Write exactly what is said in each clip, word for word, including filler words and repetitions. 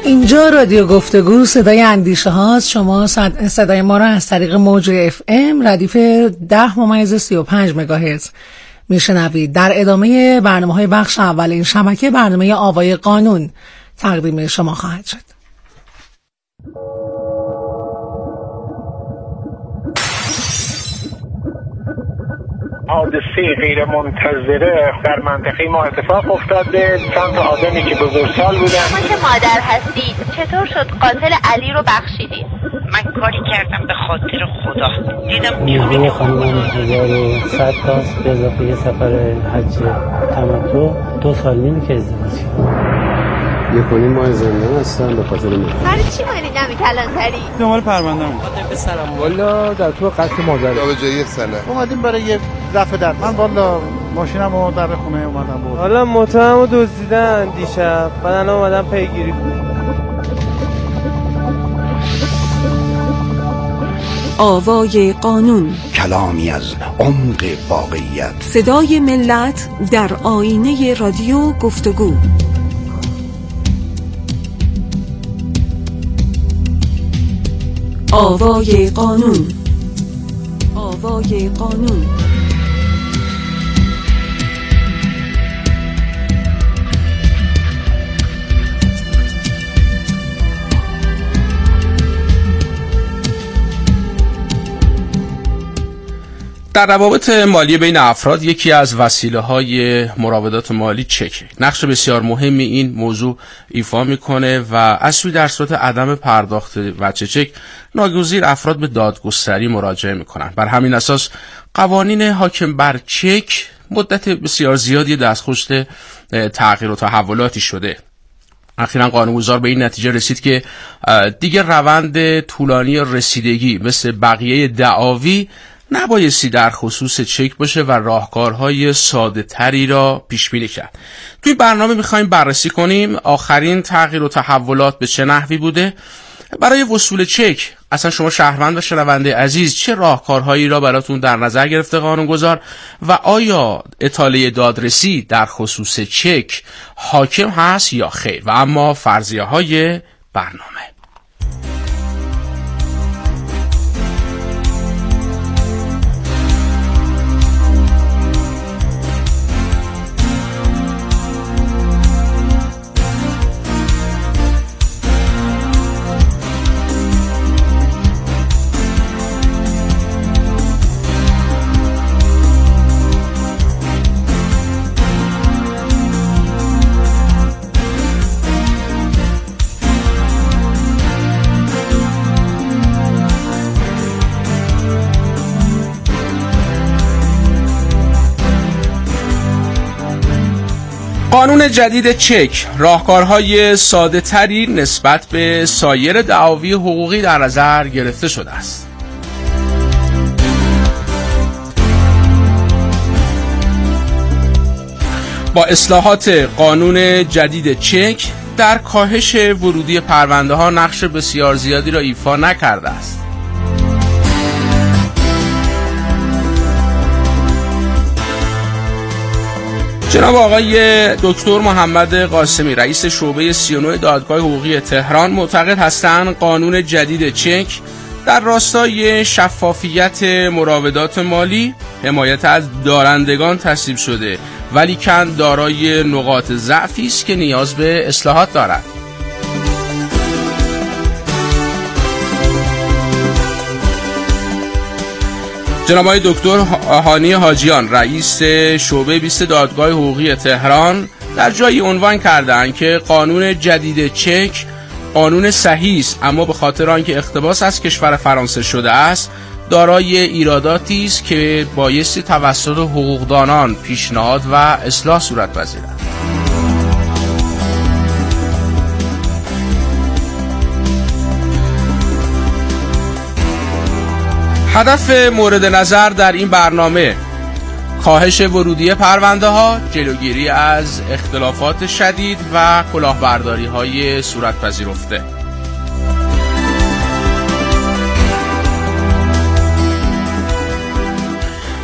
اینجا رادیو گفتگو، صدای اندیشه هاست. شما صدای ما را از طریق موج اف ام ردیف ده ممیز سی و پنج مگاهرتز میشنوید. در ادامه برنامه های بخش اول این شبکه، برنامه آوای قانون تقدیم شما خواهد شد. حادثه غیر منتظره در منطقه ما اتفاق افتاده. چند تا آدمی که بزرگسال بودن. شما که مادر هستید چطور شد قاتل علی رو بخشیدید؟ من کاری کردم به خاطر خدا، دیدم نیروی خانمان هزار و صد تاست به اضافه یه سفر حج تمتع. دو سال نیمه که ازدواج کردم. یک و نیم ماه زندان هستم به خاطر من. برای چی مالی نمی کلانتری؟ دنبال پرونده‌ام. به سلام. والا در تو قتل مادر. به جای یک سنه. اومدیم برای یه رفع در. من والا ماشینمو در خونه اومدم بود. حالا موتورمو دزدیدن دیشب. بعد الان اومدم پیگیری کنم. آوای قانون، کلامی از عمق واقعیت، صدای ملت در آینه رادیو گفتگو. آوای قانون، آوای قانون. در روابط مالی بین افراد یکی از وسیله‌های مراودات مالی چک نقش بسیار مهمی این موضوع ایفا میکنه و از سوی در صورت عدم پرداخت وجه چک ناگزیر افراد به دادگستری مراجعه میکنن. بر همین اساس قوانین حاکم بر چک مدت بسیار زیادی دستخوش تغییر و تحولاتی شده. اخیراً قانونگذار به این نتیجه رسید که دیگر روند طولانی رسیدگی مثل بقیه دعاوی نبایستی در خصوص چک باشه و راهکارهای ساده تری را پیش بینی کرد. توی برنامه میخوایم بررسی کنیم آخرین تغییر و تحولات به چه نحوی بوده. برای وصول چک اصلا شما شهروند و شنونده عزیز چه راهکارهایی را براتون در نظر گرفته قانونگذار و آیا اطاله دادرسی در خصوص چک حاکم هست یا خیر؟ و اما فرضیه های برنامه. قانون جدید چک راهکارهای ساده تری نسبت به سایر دعاوی حقوقی در نظر گرفته شده است. با اصلاحات قانون جدید چک در کاهش ورودی پرونده ها نقش بسیار زیادی را ایفا نکرده است. جناب آقای دکتر محمد قاسمی رئیس شعبه سی و نه دادگاه حقوقی تهران معتقد هستند قانون جدید چک در راستای شفافیت مراودات مالی حمایت از دارندگان تصویب شده ولیکن دارای نقاط ضعفی است که نیاز به اصلاحات دارد. جناب آقای دکتر هانی حاجیان رئیس شعبه بیست دادگاه حقوقی تهران در جایی عنوان کردند که قانون جدید چک قانون صحیح است، اما به خاطر آنکه اقتباس از کشور فرانسه شده است دارای ایراداتی است که بایستی توسط حقوقدانان پیشنهاد و اصلاح صورت پذیرد. هدف مورد نظر در این برنامه کاهش ورودی پرونده ها، جلوگیری از اختلافات شدید و کلاهبرداری های صورت پذیرفته.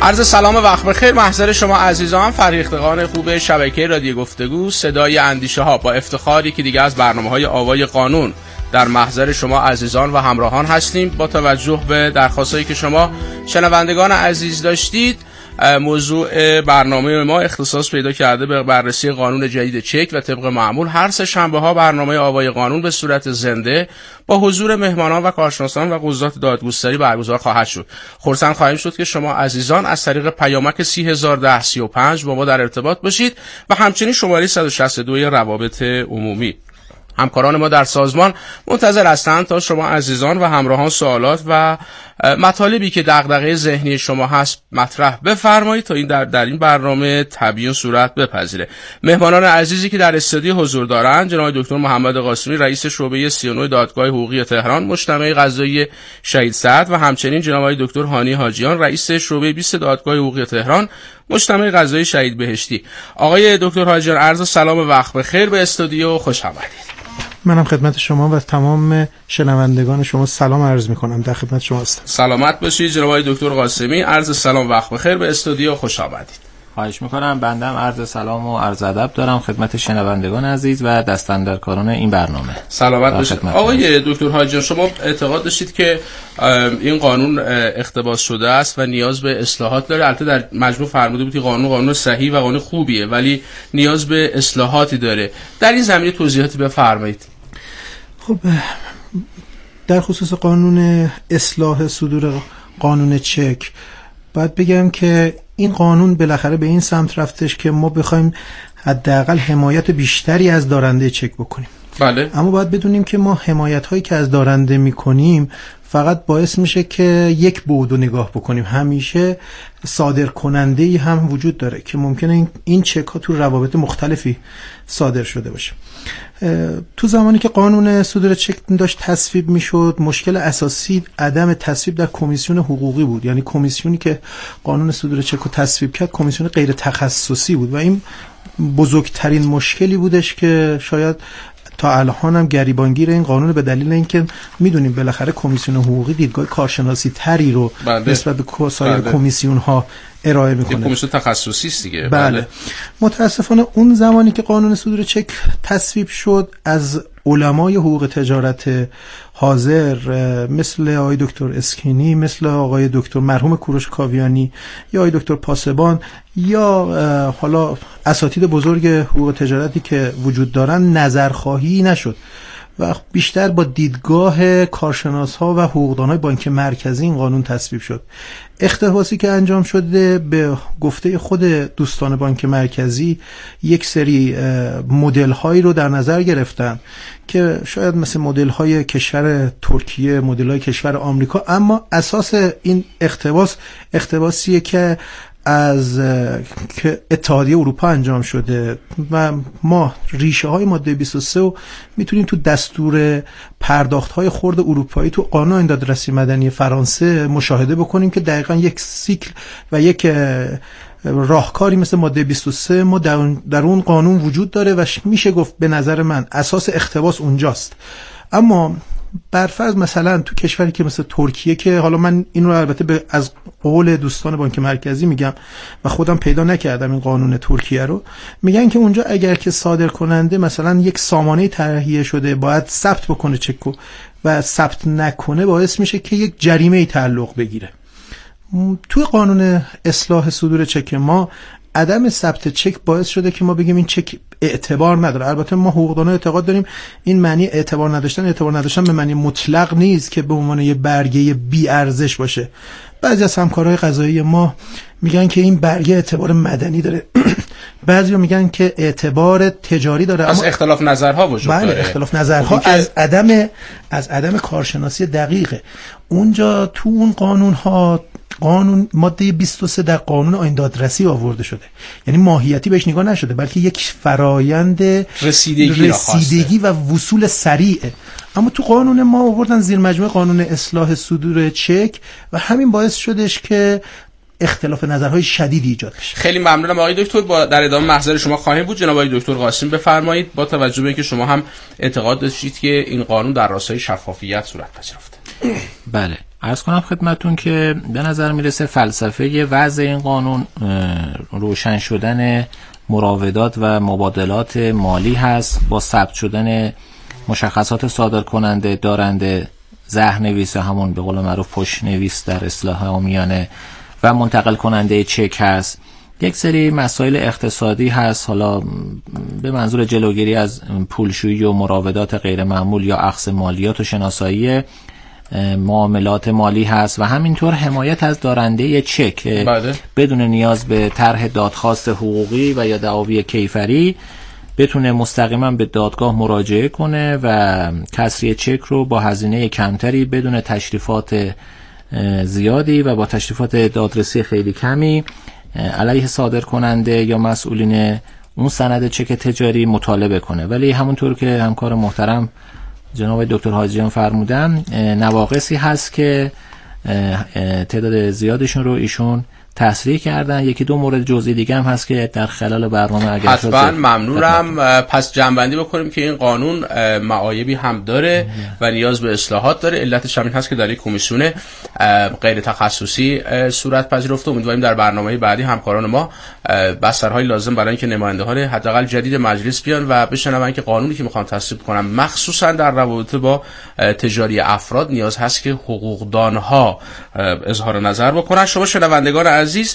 عرض سلام و وقت بخیر محضر شما عزیزان، فرهیختگان خوب شبکه رادیو گفتگو صدای اندیشه ها، با افتخاری که دیگه از برنامه‌های آوای قانون در محضر شما عزیزان و همراهان هستیم. با توجه به درخواستایی که شما شنوندگان عزیز داشتید، موضوع برنامه ما اختصاص پیدا کرده به بررسی قانون جدید چک و طبق معمول هر سه شنبه ها برنامه آوای قانون به صورت زنده با حضور مهمانان و کارشناسان و قضات دادگستری برگزار خواهد شد. خرسند خواهیم شد که شما عزیزان از طریق پیامک سی هزار و ده سی و پنج با ما در ارتباط باشید و همچنین شماره صد و شصت و دو روابط عمومی. همکاران ما در سازمان منتظر هستند تا شما عزیزان و همراهان سوالات و مطالبی که دغدغه ذهنی شما هست مطرح بفرمایید تا این در, در این برنامه تبیین صورت بپذیره. مهمانان عزیزی که در استودیو حضور دارند جناب دکتر محمد قاسمی، رئیس شعبه سی و نه دادگاه حقوقی تهران مجتمع قضایی شهید سعد و همچنین جناب دکتر هانی حاجیان، رئیس شعبه بیست دادگاه حقوقی تهران مجتمع قضایی شهید بهشتی. آقای دکتر حاجیان، عرض سلام و وقت بخیر به استودیو، خوش آمدید. منم خدمت شما و تمام شنوندگان شما سلام عرض میکنم. در خدمت شما هستم. سلامت باشید جناب دکتر قاسمی، عرض سلام وقت بخیر به استودیو، خوش آمدید. خواهش میکنم. بندم عرض سلام و عرض ادب دارم خدمت شنوندگان عزیز و دستاندرکاران این برنامه. سلامت باشید. آقای دکتر حاجیان، شما اعتقاد داشتید که این قانون اقتباس شده است و نیاز به اصلاحات داره. البته در مجموع فرموده بودید قانون قانون صحیح و قانون خوبیه ولی نیاز به اصلاحاتی داره. در این زمینه توضیحاتی بفرمایید. خب در خصوص قانون اصلاح صدور قانون چک باید بگم که این قانون بالاخره به این سمت رفتش که ما بخوایم حداقل حمایت بیشتری از دارنده چک بکنیم. بله. اما باید بدونیم که ما حمایت هایی که از دارنده میکنیم فقط باعث میشه که یک بعد رو نگاه بکنیم. همیشه صادر کننده ای هم وجود داره که ممکنه این, این چک ها تو روابط مختلفی صادر شده باشه. تو زمانی که قانون صدور چک داشت تصویب میشد، مشکل اساسی عدم تصویب در کمیسیون حقوقی بود. یعنی کمیسیونی که قانون صدور چک رو تصویب کرد کمیسیون غیر تخصصی بود و این بزرگترین مشکلی بودش که شاید تا الان هم گریبانگیر این قانون به دلیل اینکه میدونیم بالاخره کمیسیون حقوقی دیدگاه کارشناسی تری رو بله. نسبت به سایر بله. کمیسیون ها ارائه میکنه. کمیسیون تخصصی است دیگه. بله. بله. متاسفانه اون زمانی که قانون صدور چک تصویب شد از علمای حقوق تجارت حاضر مثل آقای دکتر اسکینی، مثل آقای دکتر مرحوم کوروش کاویانی یا آقای دکتر پاسبان یا حالا اساتید بزرگ حقوق تجارتی که وجود دارن نظرخواهی نشد و بیشتر با دیدگاه کارشناس‌ها و حقوقدان‌های بانک مرکزی این قانون تصویب شد. اقتباسی که انجام شده به گفته خود دوستان بانک مرکزی یک سری مدل‌هایی رو در نظر گرفتن که شاید مثل مدل‌های کشور ترکیه، مدل‌های کشور آمریکا، اما اساس این اقتباس اقتباسیه که از که اتحادیه اروپا انجام شده و ما ریشه های ماده بیست و سه رو میتونیم تو دستور پرداخت های خرد اروپایی تو قانون این دادرسی مدنی فرانسه مشاهده بکنیم که دقیقاً یک سیکل و یک راهکاری مثل ماده بیست و سه ما در اون, در اون قانون وجود داره و میشه گفت به نظر من اساس اقتباس اونجاست. اما برفرض مثلا تو کشوری که مثل ترکیه که حالا من این رو البته به از قول دوستان بانک مرکزی میگم و خودم پیدا نکردم این قانون ترکیه رو، میگن که اونجا اگر که صادر کننده مثلا یک سامانه تهیه شده باید ثبت بکنه چکو و ثبت نکنه باعث میشه که یک جریمه تعلق بگیره. توی قانون اصلاح صدور چک ما عدم ثبت چک باعث شده که ما بگیم این چک اعتبار نداره. البته ما حقوقدانا اعتقاد داریم این معنی اعتبار نداشتن اعتبار نداشتن به معنی مطلق نیست که به عنوان یه برگه بی ارزش باشه. بعضی از همکارای قضایی ما میگن که این برگه اعتبار مدنی داره، بعضیا میگن که اعتبار تجاری داره. از اختلاف نظرها وجود بله داره. اختلاف نظرها از عدم از عدم کارشناسی دقیقه. اونجا تو اون قانون ها قانون ماده بیست و سه در قانون آیین دادرسی آورده شده، یعنی ماهیتی بهش نگاه نشده بلکه یک فرایند رسیدگی, رسیدگی و وصول سریعه. اما تو قانون ما آوردن زیر مجموعه قانون اصلاح صدور چک و همین باعث شدش که اختلاف نظرهای شدیدی ایجاد بشه. خیلی ممنونم آقای دکتر. با در ادامه محضر شما خواهیم بود. جناب آقای دکتر قاسم بفرمایید. با توجه به اینکه شما هم اعتقاد داشتید که این قانون در راستای شفافیت صورت پذیرفته. بله، عرض کنم خدمتون که به نظر میرسه فلسفه وضع این قانون روشن شدن مراودات و مبادلات مالی هست با ثبت شدن مشخصات صادر کننده، دارنده، زهرنویس همون به قول معروف پشت نویس در اصطلاح عامیانه و منتقل کننده چک هست. یک سری مسائل اقتصادی هست، حالا به منظور جلوگیری از پولشویی و مراودات غیر معمول یا اخذ مالیات و شناسایی معاملات مالی هست و همینطور حمایت از دارنده چک بله. بدون نیاز به طرح دادخواست حقوقی و یا دعاوی کیفری بتونه مستقیما به دادگاه مراجعه کنه و کسری چک رو با هزینه کمتری بدون تشریفات زیادی و با تشریفات دادرسی خیلی کمی علیه صادر کننده یا مسئولین اون سند چک تجاری مطالبه کنه. ولی همونطور که همکار محترم جناب دکتر حاجیان فرمودن نواقصی هست که تعداد زیادشون رو ایشون تصریح کردن. یکی دو مورد جزئی دیگه هم هست که در خلال برنامه اگر حتما ممنونم. پس جنبندی بکنیم که این قانون معایبی هم داره و نیاز به اصلاحات داره. علتش همین هست که در یک کمیسیون غیر تخصصی صورت پذیرفته. امیدواریم در برنامه بعدی همکاران ما بسترهای لازم برای اینکه نمایندگان حداقل جدید مجلس بیان و بشنون که قانونی که میخوان تصویب کنن مخصوصا در روابط با تجاری افراد نیاز هست که حقوقدانها اظهار نظر بکنن. شما شنوندگان عزیز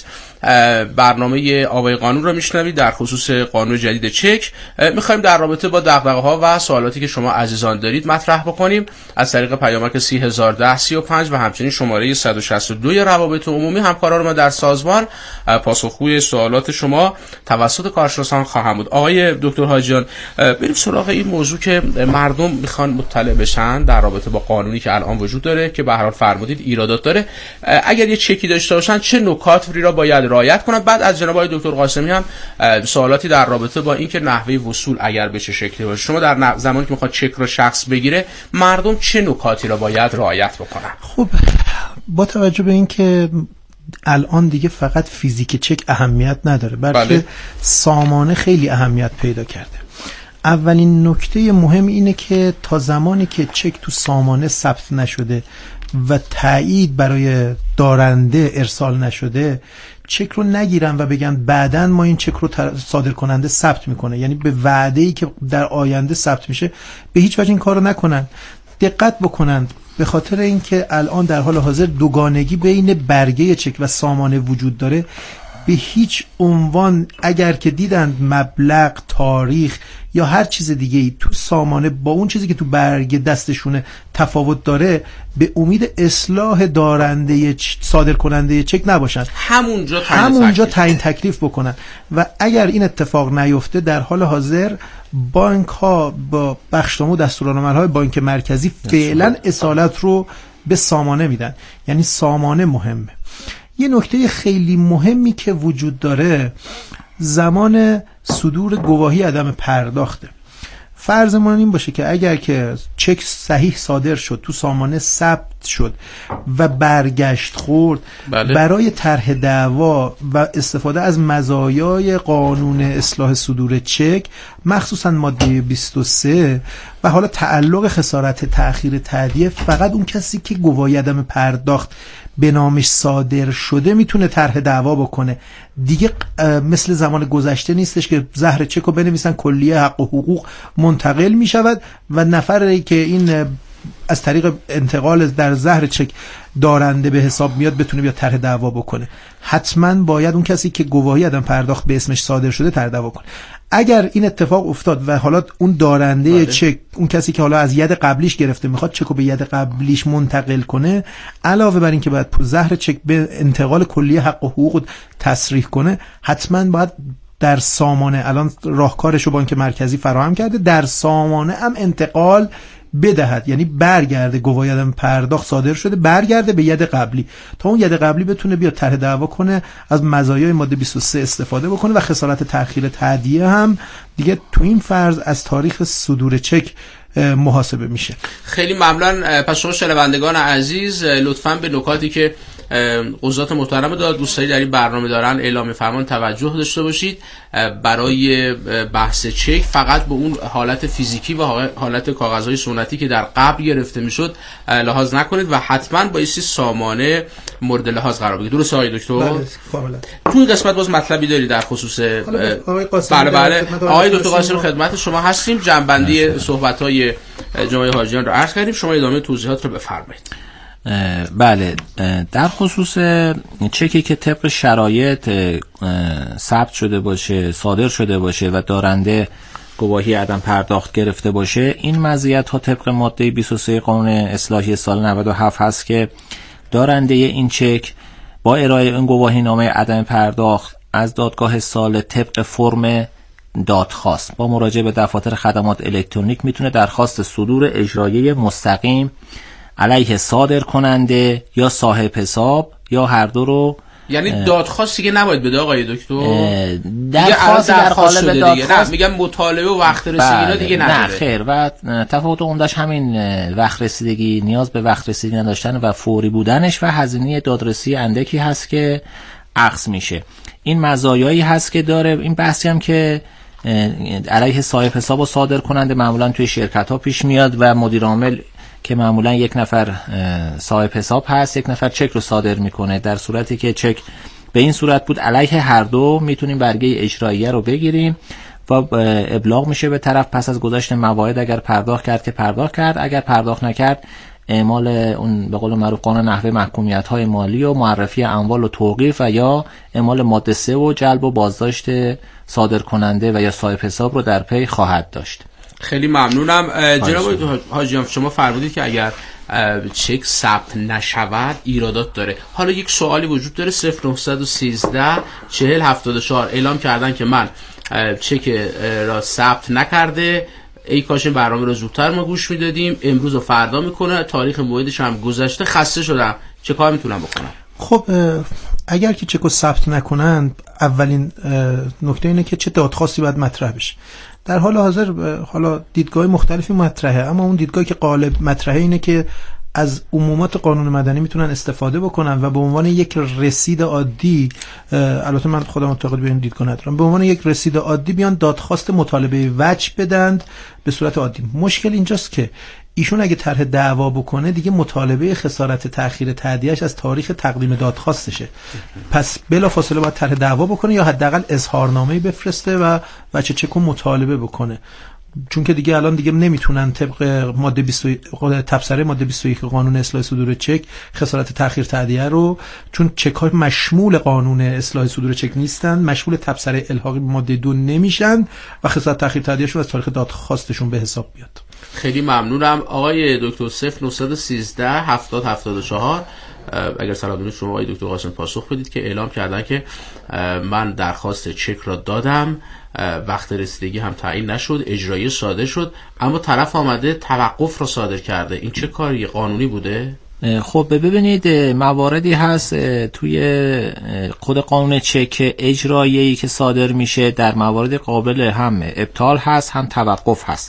برنامه آوای قانون رو میشنوید در خصوص قانون جدید چک. میخوایم در رابطه با دغدغه‌ها و سوالاتی که شما عزیزان دارید مطرح بکنیم از طریق پیامک سی هزار و ده سی و پنج و همچنین شماره صد و شصت و دو روابط عمومی. همکاران ما در سازمان پاسخگوی سوالات شما توسط کارشناسان خواهند بود. آقای دکتر حاجیان بریم سراغ این موضوع که مردم میخوان مطلع بشن در رابطه با قانونی که الان وجود داره که به هر حال فرمودید ایرادات داره. اگر یه چکی داشته باشن چه نکات را باید رعایت کنند؟ بعد از جناب آقای دکتر قاسمی هم سوالاتی در رابطه با اینکه نحوه وصول اگر به چه شکلی باشه، شما در زمانی که میخواد چک رو شخص بگیره مردم چه نکاتی را باید رعایت بکنن؟ خب با توجه به اینکه الان دیگه فقط فیزیک چک اهمیت نداره بلکه بله. سامانه خیلی اهمیت پیدا کرده. اولین نکته مهم اینه که تا زمانی که چک تو سامانه ثبت نشده و تایید برای دارنده ارسال نشده چک رو نگیرن و بگن بعدن ما این چک رو صادر کننده ثبت میکنه، یعنی به وعده‌ای که در آینده ثبت میشه به هیچ وجه این کارو نکنن. دقت بکنند به خاطر اینکه الان در حال حاضر دوگانگی بین برگه چک و سامانه وجود داره، به هیچ عنوان اگر که دیدند مبلغ، تاریخ یا هر چیز دیگه ای تو سامانه با اون چیزی که تو برگه دستشونه تفاوت داره، به امید اصلاح دارنده صادر کننده چک نباشن، همونجا تعیین همونجا تعیین تکلیف بکنن. و اگر این اتفاق نیفته در حال حاضر بانک ها با بخشنامه و دستورالعمل‌های بانک مرکزی فعلا اصالت رو به سامانه میدن، یعنی سامانه مهمه. یه نکته خیلی مهمی که وجود داره زمان صدور گواهی عدم پرداخته. فرضمون این باشه که اگر که چک صحیح صادر شد، تو سامانه ثبت شد و برگشت خورد، بله. برای طرح دعوا و استفاده از مزایای قانون اصلاح صدور چک مخصوصا ماده بیست و سه و حالا تعلق خسارت تأخیر تادیه، فقط اون کسی که گواهی عدم پرداخت به نامش صادر شده میتونه طرح دعوا بکنه. دیگه مثل زمان گذشته نیستش که زهر چک رو بنویسن کلیه حق و حقوق منتقل میشود و نفری که این از طریق انتقال در زهر چک دارنده به حساب میاد بتونه بیاد طرح دعوا بکنه. حتما باید اون کسی که گواهی عدم پرداخت به اسمش صادر شده طرح دعوا کنه. اگر این اتفاق افتاد و حالا اون دارنده بله. چک، اون کسی که حالا از ید قبلیش گرفته میخواد چک رو به ید قبلیش منتقل کنه، علاوه بر این که باید زهر چک به انتقال کلیه حق و حقوق تصریح کنه، حتما باید در سامانه، الان راهکارش رو بانک مرکزی فراهم کرده، در سامانه هم انتقال بدهد، یعنی برگرده گواهی عدم پرداخت صادر شده برگرده به ید قبلی تا اون ید قبلی بتونه بیاد طرح دعوا کنه، از مزایای ماده بیست و سه استفاده بکنه و خسارت تأخیر تادیه هم دیگه تو این فرض از تاریخ صدور چک محاسبه میشه. خیلی ممنون. پس شما شنوندگان عزیز لطفاً به نکاتی که قضات محترم دادگستری در این برنامه دارن اعلام فرمان توجه داشته باشید. برای بحث چک فقط به اون حالت فیزیکی و حالت کاغذهای سنتی که در قبل گرفته میشد لحاظ نکنید و حتما بایستی سامانه مورد لحاظ قرار بگیرید. درسته آقای دکتر؟ بله کاملا. تو این قسمت باز مطلبی داری در خصوص بله بله آقای دکتر قاسم خدمت شما هستیم. جنبندی صحبت‌های جناب حاجیان رو عرض کردیم، شما ادامه توضیحات رو بفرمایید. بله، در خصوص چکی که طبق شرایط ثبت شده باشه، صادر شده باشه و دارنده گواهی عدم پرداخت گرفته باشه، این مزیت ها طبق ماده بیست و سه قانون اصلاحی سال نود و هفت هست که دارنده این چک با ارائه این گواهی نامه عدم پرداخت از دادگاه سال طبق فرم دادخواست با مراجعه به دفاتر خدمات الکترونیک میتونه درخواست صدور اجرایی مستقیم علیه صادر کننده یا صاحب حساب یا هر دو رو، یعنی دادخواست دیگه نباید بده آقای دکتر؟ درخواست در قالب دادخواست میگم مطالبه و وقت رسیدگی اینا دیگه نداره. نه خیر، و تفاوت عمده‌اش همین وقت رسیدگی، نیاز به وقت رسیدگی نداشتن و فوری بودنش و هزینه دادرسی اندکی هست که اخذ میشه. این مزایایی هست که داره. این بحثی هم که علیه صاحب حساب و صادر کننده معمولا توی شرکت ها پیش میاد و مدیر عامل که معمولا یک نفر صاحب حساب هست، یک نفر چک رو صادر میکنه. در صورتی که چک به این صورت بود علیه هر دو میتونیم برگه اجراییه رو بگیریم و ابلاغ میشه به طرف پس از گذشت موارد، اگر پرداخت کرد که پرداخت کرد، اگر پرداخت نکرد اعمال اون به قول معروف قانون نحوه محکومیت های مالی و معرفی اموال و توقیف و یا اعمال ماده سه و جلب و بازداشت صادر کننده و یا صاحب حساب رو در پی خواهد داشت. خیلی ممنونم. جناب حاجیان شما فرمودید که اگر چک ثبت نشود ایرادات داره. حالا یک سوالی وجود داره. صفر نه یک سه چهل هفتاد و چهار اعلام کردن که من چک را ثبت نکرده، ای کاش این برنامه رو زودتر ما گوش میدادیم، امروز و فردا میکنه، تاریخ موعدش هم گذشته، خسته شدم، چه کار میتونم بکنم؟ خب اگر که چکو ثبت نکنن، اولین نکته اینه که چه دادخواستی باید مطرح بشه. در حال حاضر حالا دیدگاه مختلفی مطرحه، اما اون دیدگاهی که غالب مطرحه اینه که از عمومات قانون مدنی میتونن استفاده بکنن و به عنوان یک رسید عادی، البته من خودم معتقد به این دیدگاه ندارم، به عنوان یک رسید عادی بیان دادخواست مطالبه وجه بدند به صورت عادی. مشکل اینجاست که ایشون اگه طرح دعوا بکنه دیگه مطالبه خسارت تأخیر تادیه‌اش از تاریخ تقدیم دادخواستشه، پس بلافاصله باید طرح دعوا بکنه یا حداقل اظهارنامه‌ای بفرسته و بچه چکو مطالبه بکنه، چون که دیگه الان دیگه نمیتونن طبق ماده بیست تبصره ماده بیست و یک قانون اصلاح صدور چک خسارت تأخیر تادیه رو، چون چک های مشمول قانون اصلاح صدور چک نیستن، مشمول تبصره الحاقی به ماده دو نمیشن و خسارت تأخیر تادیه شون از تاریخ دادخواستشون به حساب بیاد. خیلی ممنونم آقای دکتر. صفر نه یک سه هفتاد هفتاد و چهار اگر سلام دارید شما آقای دکتر قاسم پاسخ بدید که اعلام کردن که من درخواست چک را دادم، وقت رسیدگی هم تعیین نشد، اجرایی صادر شد، اما طرف آمده توقف را صادر کرده. این چه کاری قانونی بوده؟ خب ببینید مواردی هست توی خود قانون چک اجرایی که صادر میشه، در موارد قابل هم ابطال هست هم توقف هست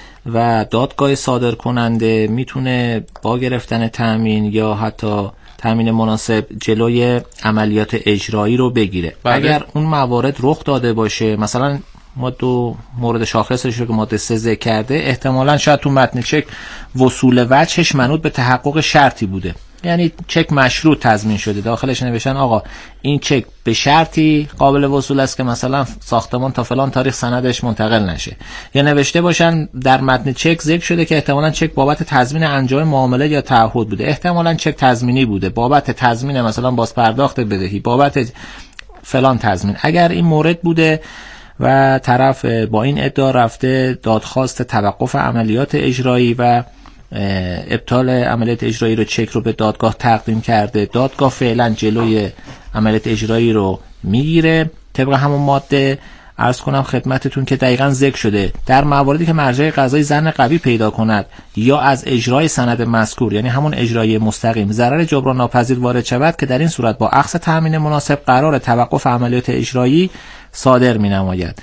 و دادگاه صادر کننده میتونه با گرفتن تأمین یا حتی تأمین مناسب جلوی عملیات اجرایی رو بگیره. بله. اگر اون موارد رخ داده باشه، مثلا ما دو مورد شاخصش رو که ماده سه ذکر کرده، احتمالاً شاید تو متن چک وصول وجهش منوط به تحقق شرطی بوده، یعنی چک مشروط تضمین شده، داخلش نوشتن آقا این چک به شرطی قابل وصول است که مثلا ساختمان تا فلان تاریخ سندش منتقل نشه، یا نوشته باشن در متن چک ذکر شده که احتمالاً چک بابت تضمین انجام معامله یا تعهد بوده، احتمالاً چک تضمینی بوده بابت تضمین مثلا باز پرداخت بدهی، بابت فلان تضمین. اگر این مورد بوده و طرف با این ادعا رفته دادخواست توقف عملیات اجرایی و ابطال عملیات اجرایی رو چک رو به دادگاه تقدیم کرده، دادگاه فعلا جلوی عملیات اجرایی رو میگیره طبق همون ماده. عرض کنم خدمتتون که دقیقاً ذکر شده در مواردی که مرجع قضایی ظن قوی پیدا کند یا از اجرای سند مذکور، یعنی همون اجرای مستقیم، ضرر جبران ناپذیر وارد شود که در این صورت با اخذ تأمین مناسب قرار توقف عملیات اجرایی صادر می‌نماید.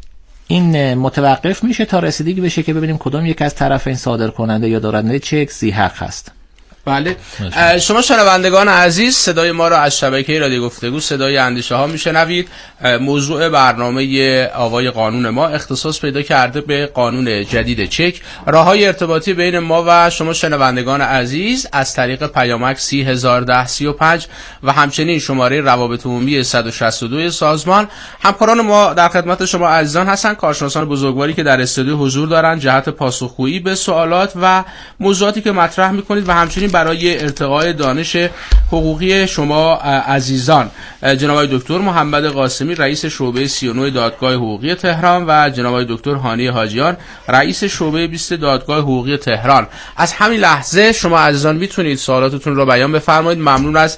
این متوقف میشه تا رسیدگی بشه که ببینیم کدام یک از طرفین صادر کننده یا دارنده چک ذی حق هست. بله. شما شنوندگان عزیز صدای ما را از شبکه رادیو گفتگو صدای اندیشه ها میشنوید. موضوع برنامه آوای قانون ما اختصاص پیدا کرده به قانون جدید چک. راههای ارتباطی بین ما و شما شنوندگان عزیز از طریق پیامک سی هزار و ده سی و پنج و همچنین شماره روابط عمومی صد و شصت و دو سازمان. همکاران ما در خدمت شما عزیزان هستند، کارشناسان بزرگواری که در استودیو حضور دارند جهت پاسخگویی به سوالات و موضوعاتی که مطرح میکنید و همچنین برای ارتقای دانش حقوقی شما عزیزان. جناب دکتر محمد قاسمی رئیس شعبه سی و نه دادگاه حقوقی تهران و جناب دکتر هانی حاجیان رئیس شعبه بیست دادگاه حقوقی تهران. از همین لحظه شما عزیزان میتونید سوالاتتون رو بیان بفرمایید. ممنون از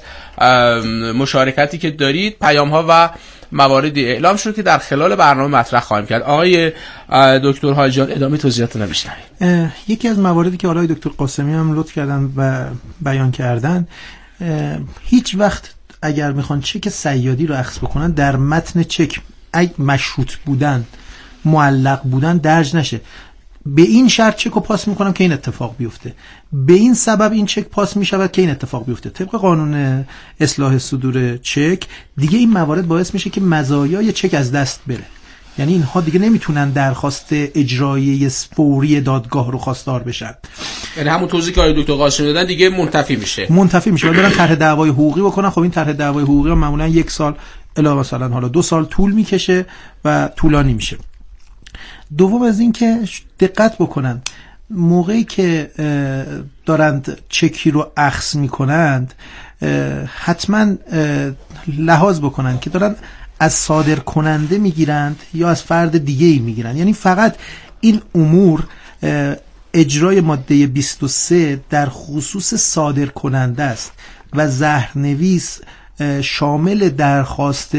مشارکتی که دارید. پیام ها و مواردی اعلام شد که در خلال برنامه مطرح خواهیم کرد. آقای دکتر حاجیان ادامه توضیحات رو بشنوید. یکی از مواردی که آقای دکتر قاسمی هم لطف کردن و بیان کردن، هیچ وقت اگر میخوان چک صیادی رو اخذ بکنن در متن چک اگه مشروط بودن، معلق بودن درج نشه. به این شرط چک رو پاس میکنم که این اتفاق بیفته، به این سبب این چک پاس میشود که این اتفاق بیفته. طبق قانون اصلاح صدور چک دیگه این موارد باعث میشه که مزایای چک از دست بره. یعنی اینها دیگه نمیتونن درخواست اجرایی فوری دادگاه رو خواستار بشن. یعنی همون توضیحی که آقای دکتر قاسمی دادن دیگه منتفی میشه. منتفی میشه. برن طرح دعوای حقوقی بکنن. خب این طرح دعوای حقوقی معمولا یک سال الی مثلا حالا دو سال طول میکشه و طولانی میشه. دوم از این که دقت بکنن موقعی که دارند چکی رو اخذ میکنند حتما لحاظ بکنن که دارن از صادر کننده میگیرند یا از فرد دیگه ای میگیرند. یعنی فقط این امور اجرای ماده بیست و سه در خصوص صادر کننده است و زهرنویس شامل درخواست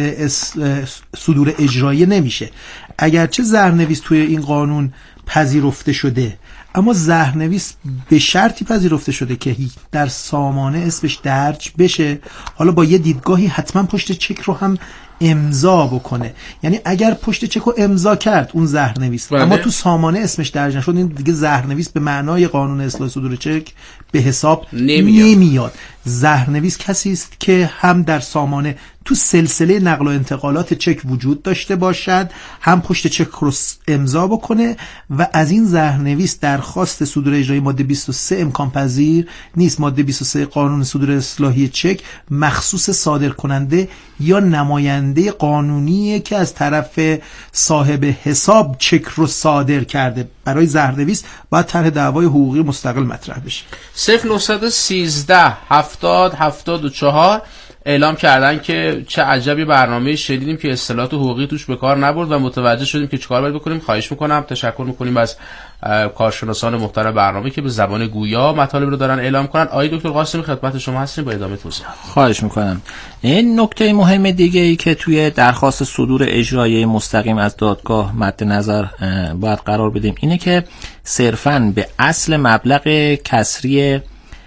صدور اجرایی نمیشه. اگرچه زهرنویس توی این قانون پذیرفته شده، اما زهرنویس به شرطی پذیرفته شده که در سامانه اسمش درج بشه، حالا با یه دیدگاهی حتما پشت چک رو هم امضا بکنه. یعنی اگر پشت چک رو امضا کرد اون زهرنویس اما تو سامانه اسمش درج نشد، این دیگه زهرنویس به معنای قانون اصلاح صدور چک به حساب نمیاد, نمیاد. زهرنویس کسی است که هم در سامانه تو سلسله نقل و انتقالات چک وجود داشته باشد، هم پشت چک رو امضا بکنه و از این زهرنویس درخواست صدور اجرایی ماده بیست و سه امکان پذیر نیست. ماده بیست و سه قانون صدور اصلاحی چک مخصوص صادر کننده یا نماینده قانونیه که از طرف صاحب حساب چک رو صادر کرده. برای زهرنویس باید طرح دعوای حقوقی مستقل مطرح بشه. صفر نهصد و سیزده هفتاد هفتاد و چهار اعلام کردن که چه عجبی برنامه شدیدیم که اصطلاحات حقوقی توش به کار نبرد و متوجه شدیم که چیکار باید بکنیم. خواهش میکنم، تشکر میکنیم از کارشناسان محترم برنامه که به زبان گویا مطالب رو دارن اعلام کنن. آقای دکتر قاسمی خدمت شما هستیم با ادامه توضیح. خواهش میکنم. این نکته مهم دیگه ای که توی درخواست صدور اجرایی مستقیم از دادگاه مد نظر باید قرار بدیم اینه که صرفاً به اصل مبلغ کسری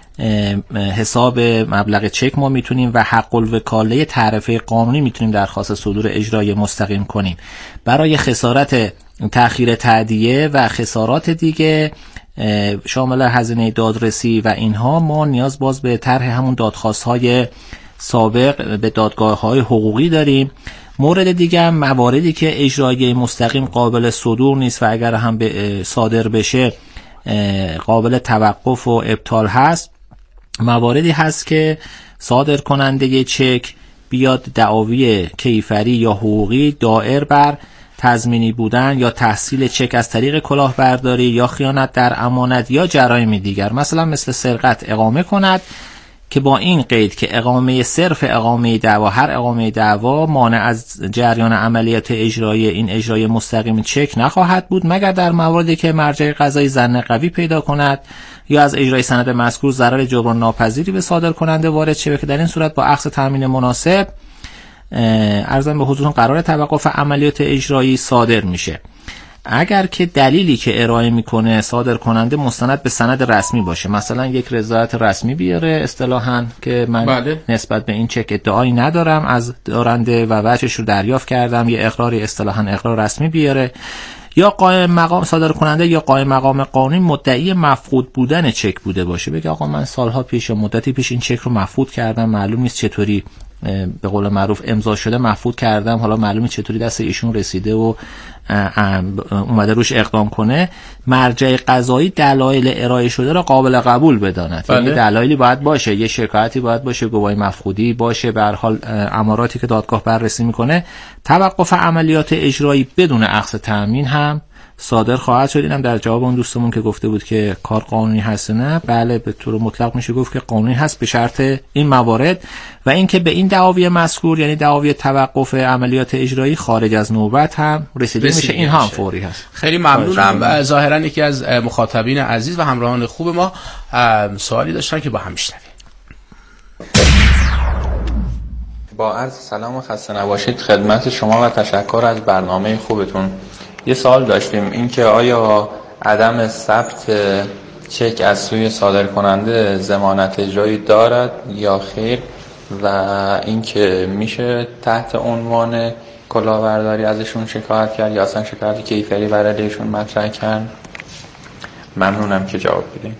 حساب مبلغ چک ما میتونیم و حق الوکاله تعرفه قانونی میتونیم درخواست صدور اجرایی مستقیم کنیم. برای خسارت تأخیر تادیه و خسارات دیگه شامل هزینه دادرسی و اینها ما نیاز باز به طرح همون دادخواست‌های سابق به دادگاه‌های حقوقی داریم. مورد دیگه هم مواردی که اجرایی مستقیم قابل صدور نیست و اگر هم به صادر بشه قابل توقف و ابطال هست، مواردی هست که صادر کننده چک بیاد دعاوی کیفری یا حقوقی دائر بر تضمینی بودن یا تحصیل چک از طریق کلاهبرداری یا خیانت در امانت یا جرایم دیگر مثلا مثل سرقت اقامه کند که با این قید که اقامه صرف اقامه دعوا هر اقامه دعوا مانع از جریان عملیات اجرایی این اجرای مستقیم چک نخواهد بود مگر در مواردی که مرجع قضایی ظن قوی پیدا کند یا از اجرای سند مذکور ضرر جبران ناپذیری به صادر کننده وارد شود که در این صورت با اخذ تامین مناسب عرضم به حضورتون قرار توقف عملیات اجرایی صادر میشه. اگر که دلیلی که ارائه میکنه صادر کننده مستند به سند رسمی باشه، مثلا یک رضایت رسمی بیاره اصطلاحاً که من بله. نسبت به این چک ادعایی ندارم از دارنده و وجهش رو دریافت کردم، یه اقراری اصطلاحاً اقرار رسمی بیاره، یا قائم مقام صادر کننده یا قائم مقام قانونی مدعی مفقود بودن چک بوده باشه، بگه آقا من سالها پیش یا مدتی پیش این چک رو مفقود کردم، معلوم نیست چطوری به قول معروف امضا شده مفقود کردم، حالا معلومه چطوری دست ایشون رسیده و اومده روش اقدام کنه. مرجع قضایی دلایل ارائه شده را قابل قبول بداند. یعنی دلایلی باید باشه، یه شکایتی باید باشه، گواهی مفقودی باشه، به هر حال اماراتی که دادگاه بررسی میکنه. توقف عملیات اجرایی بدون اخذ تأمین هم صادر خواهد شد. اینم در جواب اون دوستمون که گفته بود که کار قانونی هست نه، بله به طور مطلق میشه گفت که قانونی هست به شرط این موارد و اینکه به این دعاوی مذکور یعنی دعاوی توقف عملیات اجرایی خارج از نوبت هم رسیده میشه. این هم فوری هست. خیلی ممنونم. ظاهرا یکی از مخاطبین عزیز و همراهان خوب ما سوالی داشتن که با هم میشنویم. با عرض سلام و خسته نباشید خدمت شما و تشکر از برنامه خوبتون. یه سوال داشتیم، اینکه آیا عدم ثبت چک از سوی صادر کننده ضمانت اجرایی دارد یا خیر و اینکه میشه تحت عنوان کلاهبرداری ازشون شکایت کرد یا اصلا شکایت کیفری بر علیهشون مطرح کرد؟ ممنونم که جواب بدین.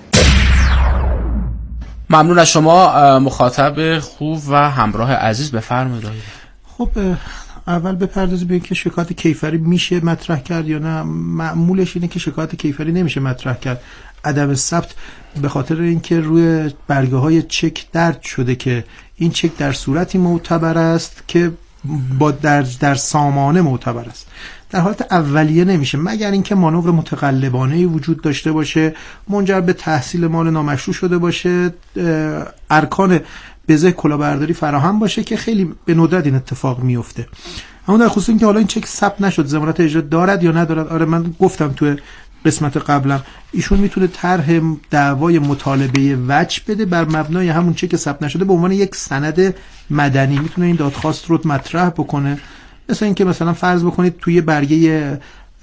ممنون از شما مخاطب خوب و همراه عزیز. بفرمایید. خب اول بپردازیم به اینکه شکایت کیفری میشه مطرح کرد یا نه. معمولش اینه که شکایت کیفری نمیشه مطرح کرد. عدم ثبت به خاطر اینکه روی برگه های چک درج شده که این چک در صورتی معتبر است که با در در سامانه معتبر است. در حالت اولیه نمیشه مگر اینکه مانور متقلبانه وجود داشته باشه، منجر به تحصیل مال نامشروع شده باشه، ارکان بزه کلاهبرداری فراهم باشه که خیلی به ندرت این اتفاق میفته. اما در خصوص اینکه حالا این چک ثبت نشد ضمانت اجرا دارد یا ندارد، آره من گفتم تو قسمت قبلم ایشون میتونه طرح دعوای مطالبه وجه بده بر مبنای همون چک ثبت نشده به عنوان یک سند مدنی، میتونه این دادخواست رو مطرح بکنه. مثلا اینکه مثلا فرض بکنید توی برگه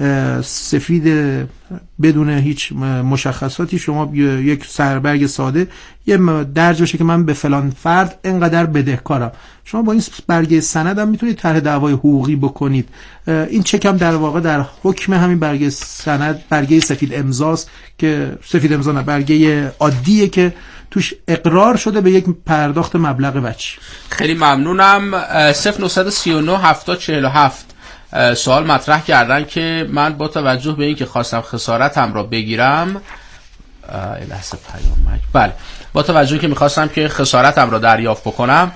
سفید بدون هیچ مشخصاتی شما یک سربرگ ساده یه درج باشه که من به فلان فرد اینقدر بدهکارم، شما با این برگه سند هم میتونید طرح دعوای حقوقی بکنید. این چک هم در واقع در حکم همین برگه سند برگه سفید امضاست که سفید امضا نه برگه عادیه که توش اقرار شده به یک پرداخت مبلغ وجه. خیلی ممنونم. صفر نه سه نه هفتاد چهل و هفت سوال مطرح کردن که من با توجه به اینکه خواستم خسارتم را بگیرم لحظه پیامک بله با توجه که میخواستم که خسارتم را دریافت بکنم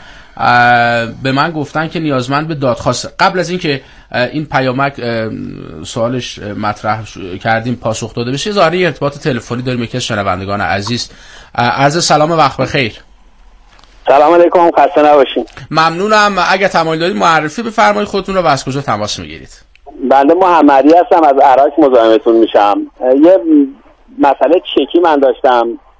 به من گفتن که نیازمند به دادخواست. قبل از اینکه این پیامک سوالش مطرح کردیم پاسخ داده بشه ظاهراً ارتباط تلفنی داریم یکی از شنوندگان عزیز. عرض سلام و وقت بخیر. سلام علیکم، خسته نباشین. ممنونم. اگه تمایل دارید معرفی بفرمایید خودتون رو و از کجا تماس میگیرید؟ بنده محمدی هستم، از عراق مزاحمتون میشم. یه مسئله چکی من داشتم